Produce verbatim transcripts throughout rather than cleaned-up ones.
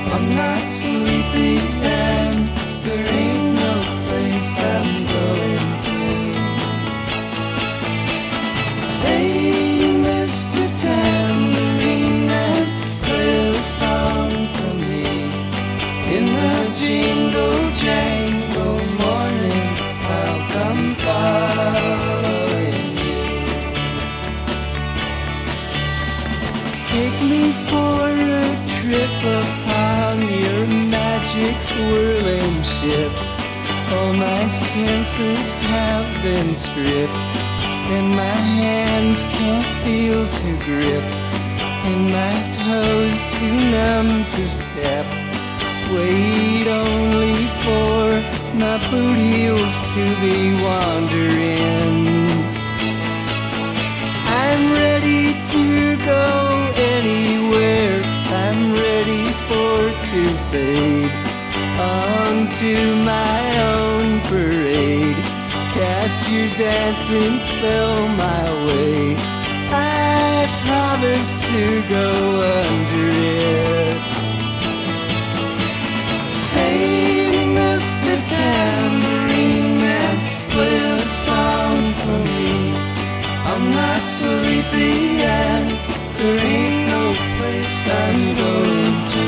I'm not sleepy and there ain't no place I'm going to. Hey, Mister Tambourine Man, play a song for me. In the jingle jangle morning, I'll come following you. Take me for a trip upon your magic swirling ship. All my senses have been stripped, and my hands can't feel to grip, and my toes too numb to step. Wait only for my boot heels to be wandering. I'm ready to go anywhere, I'm ready for to fade onto my own parade. Cast your dancing spell my way, I promise to go under it. Hey, Mister Tambourine Man, play a song for me. I'm not sleepy and there ain't no place I'm going to.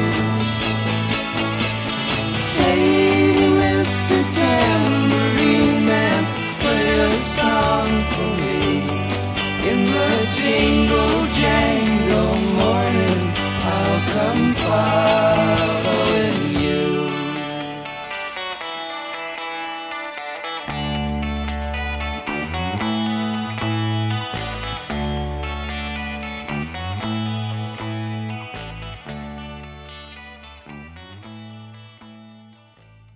Hey, Mister Tambourine Man, play a song for me. In the jingle jangle morning, I'll come far.